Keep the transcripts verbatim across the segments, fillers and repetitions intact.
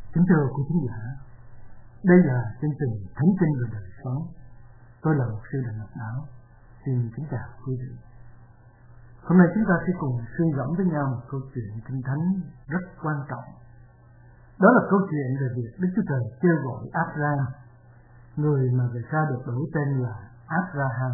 Kính thưa quý khán giả, đây là chương trình Thánh Kinh và Đời Sống. Tôi là mục sư Đặng Ngọc Não. Xin kính chào quý vị. Hôm nay chúng ta sẽ cùng suy gẫm với nhau một câu chuyện Kinh Thánh rất quan trọng. Đó là câu chuyện về việc Đức Chúa Trời kêu gọi Abraham, người mà về sau được đổi tên là Abraham.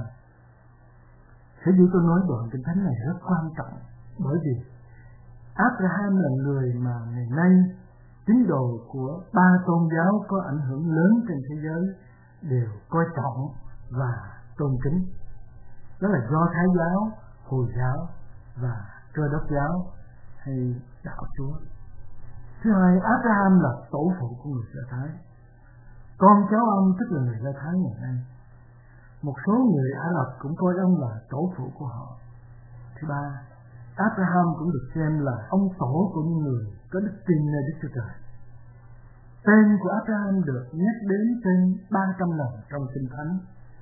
Sở dĩ tôi nói đoạn Kinh Thánh này rất quan trọng, bởi vì Abraham là người mà ngày nay tín đồ của ba tôn giáo có ảnh hưởng lớn trên thế giới đều coi trọng và tôn kính. Đó là Do Thái giáo, Hồi giáo và Cơ Đốc giáo hay đạo Chúa. Thứ hai, Abraham là tổ phụ của người Do Thái. Con cháu ông tức là người Do Thái ngày nay. Một số người Ả Rập cũng coi ông là tổ phụ của họ. Thứ ba, Abraham cũng được xem là ông tổ của những người có đức tin nơi Đức Chúa Trời. Tên của Abraham được nhắc đến trên ba trăm lần trong Kinh Thánh.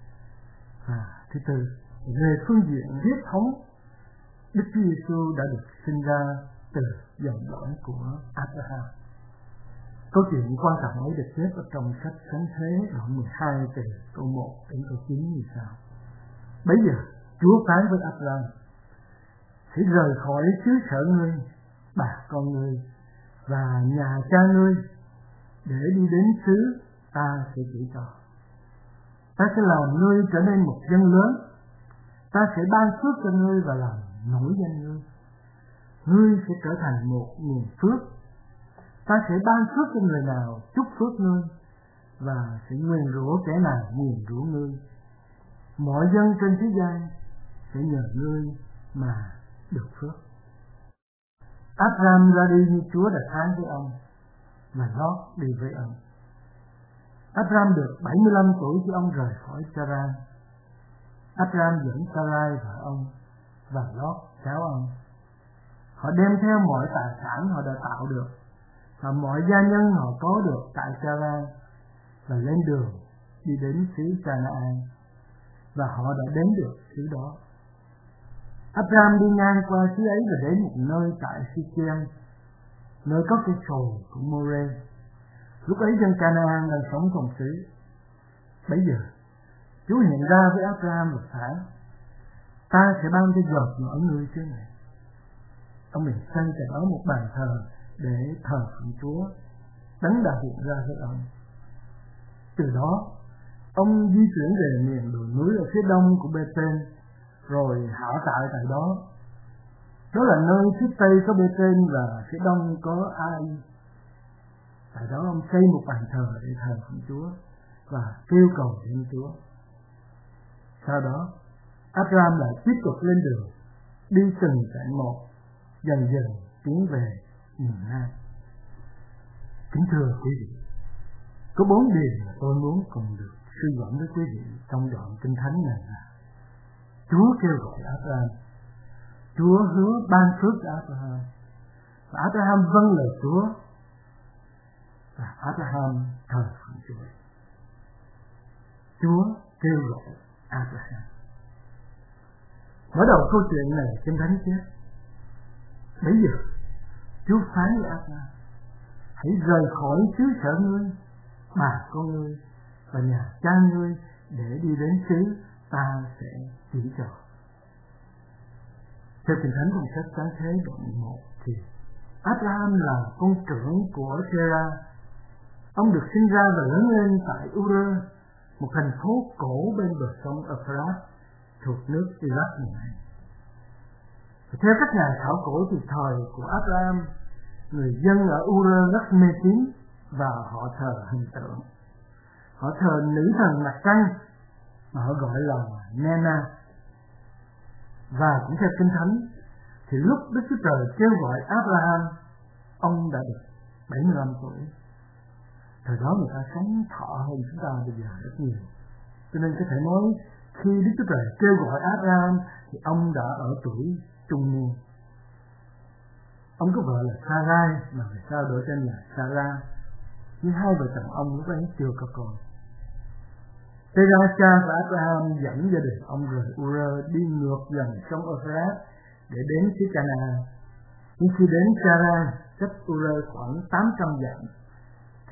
Và thứ tư, về phương diện huyết thống, Đức Chúa Giêsu đã được sinh ra từ dòng dõi của Abraham. Câu chuyện quan trọng ấy được xếp ở trong sách Sáng Thế đoạn mười hai từ câu một đến câu chín như sau. Bấy giờ Chúa phán với Abraham: hãy rời khỏi xứ sở ngươi, bà con ngươi và nhà cha ngươi, để đi đến xứ ta sẽ chỉ cho. Ta sẽ làm ngươi trở nên một dân lớn. Ta sẽ ban phước cho ngươi và làm nổi danh ngươi. Ngươi sẽ trở thành một nguồn phước. Ta sẽ ban phước cho người nào chúc phước ngươi, và sẽ nguyền rủa kẻ nào nguyền rủa ngươi. Mọi dân trên thế gian sẽ nhờ ngươi mà được phước. Abraham ra đi như Chúa đã phán với ông, và Lót đi với ông. Abraham được bảy mươi lăm tuổi khi ông rời khỏi Charan. Abraham dẫn Sarai vợ ông và Lót cháu ông. Họ đem theo mọi tài sản họ đã tạo được và mọi gia nhân họ có được tại Charan, và lên đường đi đến xứ Canaan, và họ đã đến được xứ đó. Abraham đi ngang qua xứ ấy và đến một nơi tại Sichem, nơi có cây sồi của More. Lúc ấy dân Canaan đang sống trong xứ. Bấy giờ Chúa hiện ra với Abraham và phán: ta sẽ ban cho giọt nhỏ ngươi xứ này. Ông liền xây tại đó một bàn thờ để thờ phượng Chúa. Đấng đã hiện ra với ông. Từ đó ông di chuyển về miền đồi núi ở phía đông của Bê-tên, rồi hạ trại tại đó. Đó là nơi phía tây có Bê-tên và phía đông có Ai. Tại đó ông xây một bàn thờ để thờ phượng Chúa và kêu cầu đến Chúa. Sau đó Abraham lại tiếp tục lên đường, đi từng trại một, dần dần tiến về miền Nam. Kính thưa quý vị, có bốn điều mà tôi muốn cùng được suy gẫm với quý vị trong đoạn Kinh Thánh này là: Chúa kêu gọi Abraham, Chúa hứa ban phước cho Abraham, và Abraham vâng lời Chúa, và Abraham thờ phượng Chúa. Chúa kêu gọi Abraham. Mở đầu câu chuyện này Kinh Thánh chép: bấy giờ Chúa phán với Abraham: hãy rời khỏi xứ sở ngươi, bà con ngươi và nhà cha ngươi, để đi đến xứ ta sẽ chỉ cho. Theo Kinh Thánh trong sách Sáng Thế đoạn mười một thì Abraham là con trưởng của Terah. Ông được sinh ra và lớn lên tại Ur, một thành phố cổ bên bờ sông Euphrates thuộc nước Iraq ngày nay. Theo các nhà khảo cổ thì thời của Abraham, người dân ở Ur rất mê tín và họ thờ hình tượng. Họ thờ nữ thần mặt trăng mà họ gọi là Nena. Và cũng theo Kinh Thánh thì lúc Đức Chúa Trời kêu gọi Abraham, ông đã được bảy mươi lăm tuổi. Thời đó người ta sống thọ hơn chúng ta bây giờ rất nhiều. Cho nên có thể nói khi Đức Chúa Trời kêu gọi Abraham thì ông đã ở tuổi trung niên. Ông có vợ là Sarai mà về sau đổi tên là Sarah. Nhưng hai vợ chồng ông lúc ấy chưa có con. Terah cha và Abraham dẫn gia đình ông rời Ur đi ngược dòng sông Euphrates để đến xứ Canaan. Nhưng khi đến Charan, cách Ur khoảng tám trăm dặm,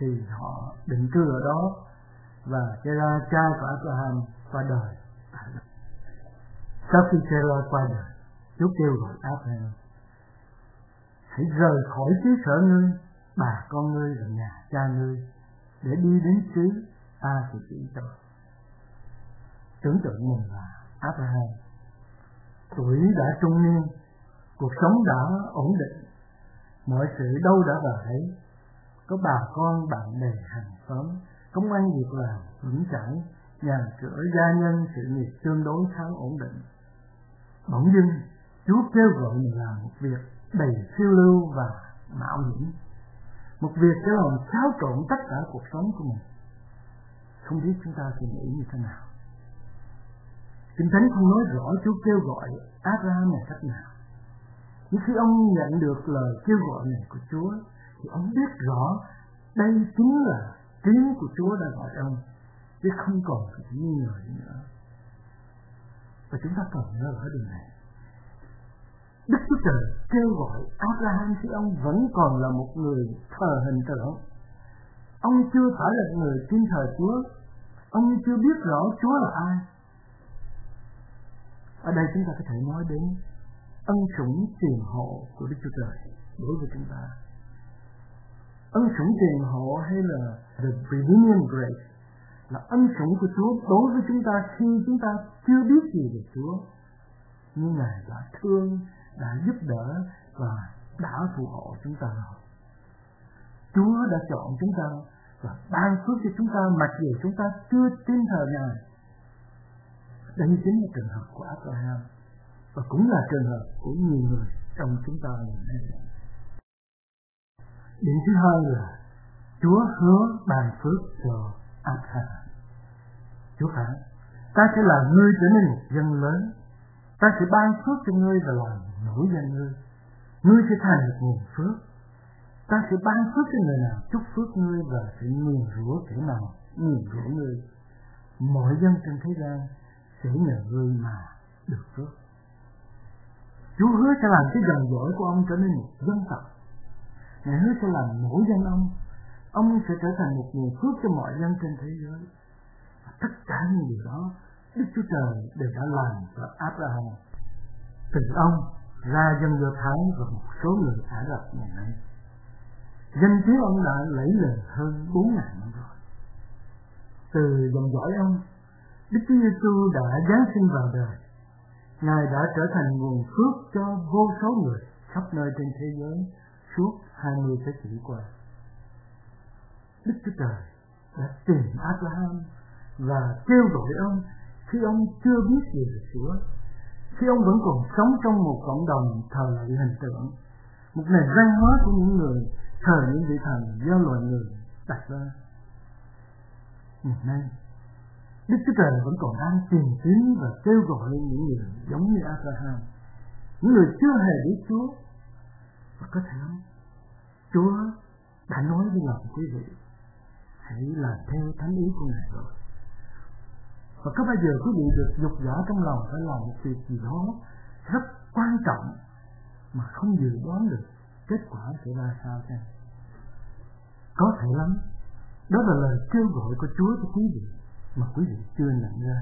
thì họ định cư ở đó, và Terah cha của Abraham qua đời. Sau khi Terah qua đời, Chúa kêu gọi Abraham: hãy rời khỏi xứ sở ngươi, bà con ngươi và nhà cha ngươi, để đi đến xứ ta sẽ chỉ cho. Tưởng tượng mình là Abraham, tuổi đã trung niên, cuộc sống đã ổn định, mọi sự đâu đã vào đấy, có bà con bạn bè hàng xóm, công ăn việc làm vững chãi, nhà cửa gia nhân sự nghiệp tương đối khá ổn định. Bỗng dưng Chúa kêu gọi mình làm một việc đầy phiêu lưu và mạo hiểm, một việc sẽ làm xáo trộn tất cả cuộc sống của mình. Không biết chúng ta suy nghĩ như thế nào? Kinh Thánh không nói rõ Chúa kêu gọi Abraham là cách nào. Nhưng khi ông nhận được lời kêu gọi này của Chúa, thì ông biết rõ đây chính là tiếng của Chúa đã gọi ông, chứ không còn phải nghi ngờ nữa. Và chúng ta cần nhớ ở điều này: Đức Chúa Trời kêu gọi Abraham khi ông vẫn còn là một người thờ hình tượng. Ông chưa phải là người tin thờ Chúa, ông chưa biết rõ Chúa là ai. Ở đây chúng ta có thể nói đến ân sủng tiền hộ của Đức Chúa Trời đối với chúng ta. Ân sủng tiền hộ hay là the prevenient grace là ân sủng của Chúa đối với chúng ta khi chúng ta chưa biết gì về Chúa, nhưng Ngài đã thương, đã giúp đỡ và đã phù hộ chúng ta rồi. Chúa đã chọn chúng ta và ban phước cho chúng ta mặc dù chúng ta chưa tin thờ Ngài. Đây chính là trường hợp của Abraham, và cũng là trường hợp của nhiều người trong chúng ta ngày nay. Điểm thứ hai là Chúa hứa ban phước cho Abraham. Chúa phán: ta sẽ làm ngươi trở nên một dân lớn, ta sẽ ban phước cho ngươi và làm nổi danh ngươi, ngươi sẽ thành một nguồn phước. Ta sẽ ban phước cho người nào chúc phước ngươi và sẽ nguyền rủa kẻ nào nguyền rủa ngươi. Mọi dân trên thế gian sẽ nhờ ngươi mà được phước. Chúa hứa sẽ làm cái dòng dõi của ông trở nên một dân tộc. Ngài hứa sẽ làm nổi danh ông. Ông sẽ trở thành một nguồn phước cho mọi dân trên thế giới. Và tất cả những điều đó Đức Chúa Trời đều đã làm cho Abraham. Từ ông ra dân Do Thái và một số người Ả Rập ngày nay. Danh tiếng ông đã lẫy lừng hơn bốn ngàn năm rồi. Từ dòng dõi ông, Đức Chúa Giêsu đã giáng sinh vào đời. Ngài đã trở thành nguồn phước cho vô số người khắp nơi trên thế giới suốt hai mươi thế kỷ qua. Đức Chúa Trời đã tìm Abraham và kêu gọi ông khi ông chưa biết gì về Chúa, khi ông vẫn còn sống trong một cộng đồng thờ lạy hình tượng, một nền văn hóa của những người thờ những vị thần do loài người đặt ra. Ngày nay, Đức Chúa Trời vẫn còn đang tìm kiếm và kêu gọi những người giống như Abraham, những người chưa hề biết Chúa. Và có thể Chúa đã nói với lòng quý vị: hãy làm theo thánh ý của Ngài rồi. Và có bao giờ quý vị được dục dã trong lòng phải làm một việc gì đó rất quan trọng mà không dự đoán được kết quả sẽ ra sao chăng? Có thể lắm. Đó là lời kêu gọi của Chúa cho quý vị mà quý vị chưa nhận ra.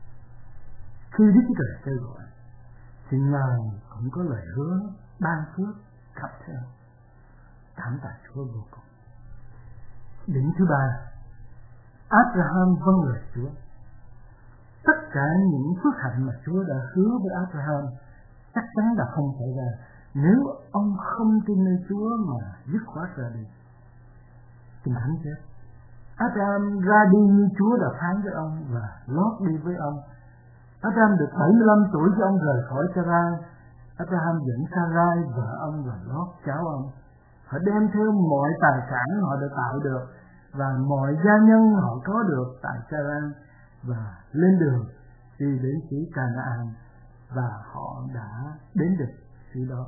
Khi Đức Chúa Trời kêu gọi thì Ngài cũng có lời hứa ban phước khắp theo. Cảm tạ Chúa vô cùng. Điểm thứ ba, Abraham vâng lời Chúa. Tất cả những phước hạnh mà Chúa đã hứa với Abraham chắc chắn là không xảy ra nếu ông không tin nơi Chúa mà dứt khoát ra đi. Kinh Thánh chép Abraham ra đi như Chúa đã phán với ông và lót đi với ông. Abraham được bảy mươi lăm tuổi khi ông rời khỏi Sarai. Abraham dẫn Sarai vợ ông và lót cháu ông. Họ đem theo mọi tài sản họ đã tạo được và mọi gia nhân họ có được tại Sarai và lên đường đi đến xứ Canaan, và họ đã đến được xứ đó.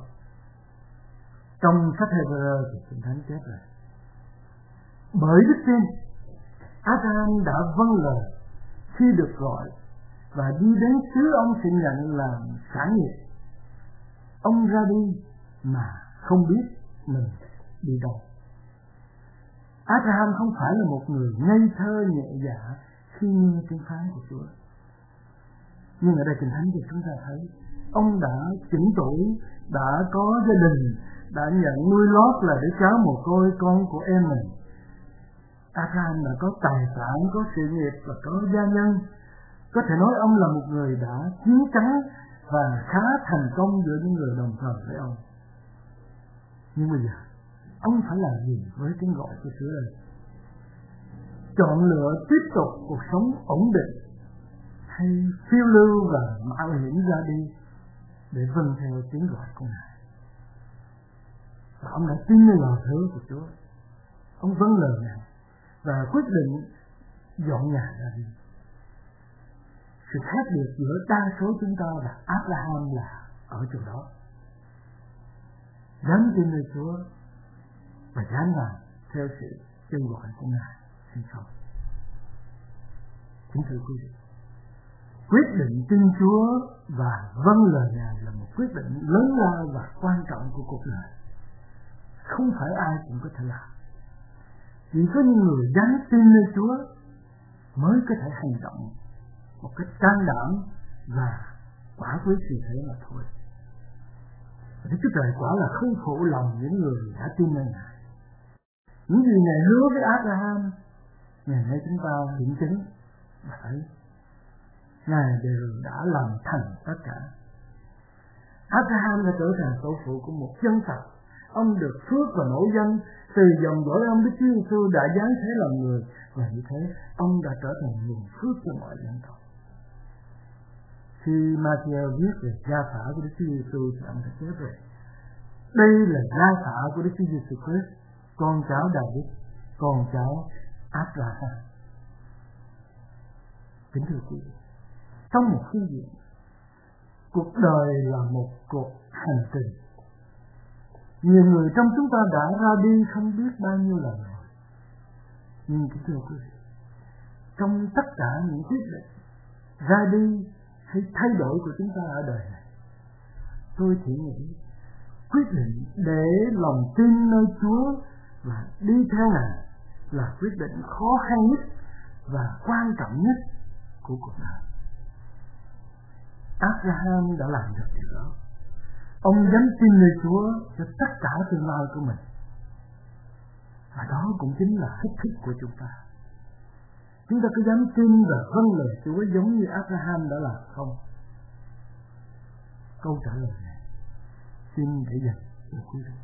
Trong sách Hebrew thì Kinh Thánh chép là bởi đức tin Abraham đã vâng lời khi được gọi và đi đến xứ ông sẽ nhận làm sản nghiệp. Ông ra đi mà không biết mình đi đâu. Abraham không phải là một người ngây thơ nhẹ dạ khi nghe tiếng phán của Chúa. Nhưng ở đây Kinh Thánh thì chúng ta thấy ông đã chỉnh tuổi, đã có gia đình, đã nhận nuôi lót là để cháu mồ côi con của em mình. Abraham đã có tài sản, có sự nghiệp và có gia nhân. Có thể nói ông là một người đã chín chắn và khá thành công giữa những người đồng thời với ông. Nhưng bây giờ ông phải làm gì với tiếng gọi của Chúa đây? Chọn lựa tiếp tục cuộc sống ổn định hay phiêu lưu và mạo hiểm ra đi để vâng theo tiếng gọi của Ngài? Và ông đã tin nơi lời hứa của Chúa. Ông vâng lời Ngài và quyết định dọn nhà ra đi. Sự khác biệt giữa đa số chúng ta và Abraham là ở chỗ đó. Dám tin nơi Chúa và dám làm theo sự kêu gọi của Ngài hay không? Kính thưa quý vị, quyết định tin Chúa và vâng lời Ngài là một quyết định lớn lao và quan trọng của cuộc đời. Không phải ai cũng có thể làm. Chỉ có những người dám tin nơi Chúa mới có thể hành động một cách can đảm và quả quyết sự thế mà thôi. Đức Chúa Trời quả là không phụ lòng những người đã tin nơi Ngài. Những gì Ngài hứa với Abraham, ngày nay chúng ta kiểm chứng và thấy Ngài đều đã làm thành tất cả. Abraham đã trở thành tổ phụ của một dân tộc. Ông được phước và nổi danh từ dòng dõi ông Đức Chúa Giêsu đã giáng thế làm người, và như thế ông đã trở thành nguồn phước cho mọi dân tộc. Khi Matthew viết về gia phả của Đức Chúa Giêsu thì ông đã chép về đây là gia phả của Đức Chúa Giêsu Christ, con cháu David, con cháu Abraham. Kính thưa quý vị, trong một phương diện, cuộc đời là một cuộc hành trình. Nhiều người trong chúng ta đã ra đi không biết bao nhiêu lần rồi. Nhưng kính thưa quý vị, trong tất cả những quyết định ra đi hay thay đổi của chúng ta ở đời này, tôi chỉ nghĩ quyết định để lòng tin nơi Chúa và đi theo Ngài là quyết định khó khăn nhất và quan trọng nhất của cuộc đời. Abraham đã làm được điều đó. Ông dám tin nơi Chúa cho tất cả tương lai của mình. Và đó cũng chính là thách thức của chúng ta. Chúng ta có dám tin và vâng lời Chúa giống như Abraham đã làm không? Câu trả lời này xin để dành cho quý vị.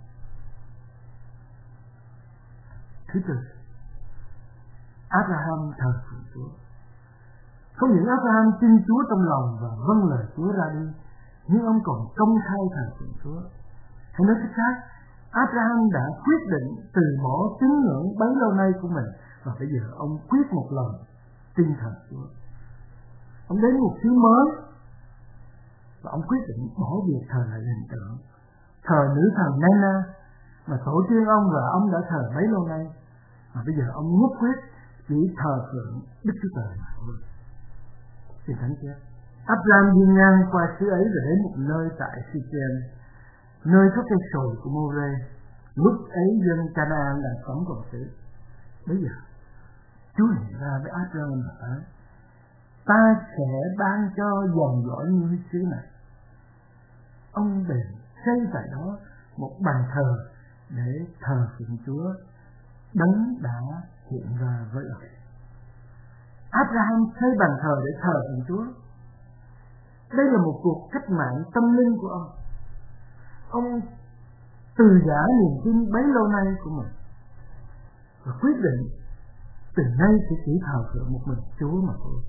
Thứ tư, Abraham thờ phượng Chúa. Không những Abraham tin Chúa trong lòng và vâng lời Chúa ra đi, nhưng ông còn công khai thờ phượng Chúa. Hay nói cách khác, Abraham đã quyết định từ bỏ tín ngưỡng bấy lâu nay của mình, và bây giờ ông quyết một lần tin thờ Chúa. Ông đến một thứ mới và ông quyết định bỏ việc thờ lại hình tượng, thờ nữ thần Nana mà tổ tiên ông và ông đã thờ mấy lâu nay, mà bây giờ ông nhất quyết chỉ thờ phượng Đức Chúa Trời mà thôi. Xin thánh chép, Abraham đi ngang qua xứ ấy và đến một nơi tại Sichem, nơi có cây sồi của Môrê. Lúc ấy dân Canaan đang sống trong xứ. Bây giờ Chúa hiện ra với Abraham và nói: ta sẽ ban cho dòng dõi như xứ này. Ông bèn xây tại đó một bàn thờ để thờ phượng Chúa, đấng đã hiện ra với ông. Abraham xây bàn thờ để thờ phượng Chúa. Đây là một cuộc cách mạng tâm linh của ông. Ông từ giả niềm tin bấy lâu nay của mình và quyết định từ nay sẽ chỉ thờ phượng một mình Chúa mà thôi.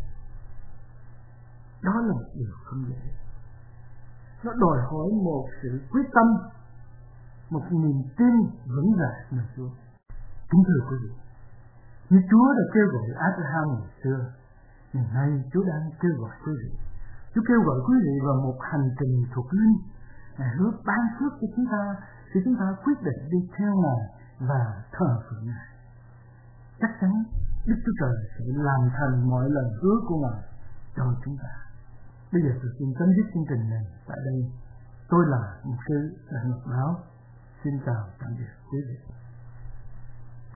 Đó là một điều không dễ. Nó đòi hỏi một sự quyết tâm, một niềm tin vững vàng nơi Chúa. Kính thưa quý vị, như Chúa đã kêu gọi Abraham ngày xưa, ngày nay Chúa đang kêu gọi quý vị. Chúa kêu gọi quý vị vào một hành trình thuộc linh. Ngài hứa ban phước cho chúng ta khi chúng ta quyết định đi theo Ngài và thờ phượng Ngài. Chắc chắn Đức Chúa Trời sẽ làm thành mọi lời hứa của Ngài cho chúng ta. Bây giờ tôi xin chấm dứt chương trình này tại đây. Tôi là mục sư Đặng Ngọc Báo. Xin chào tạm biệt quý vị.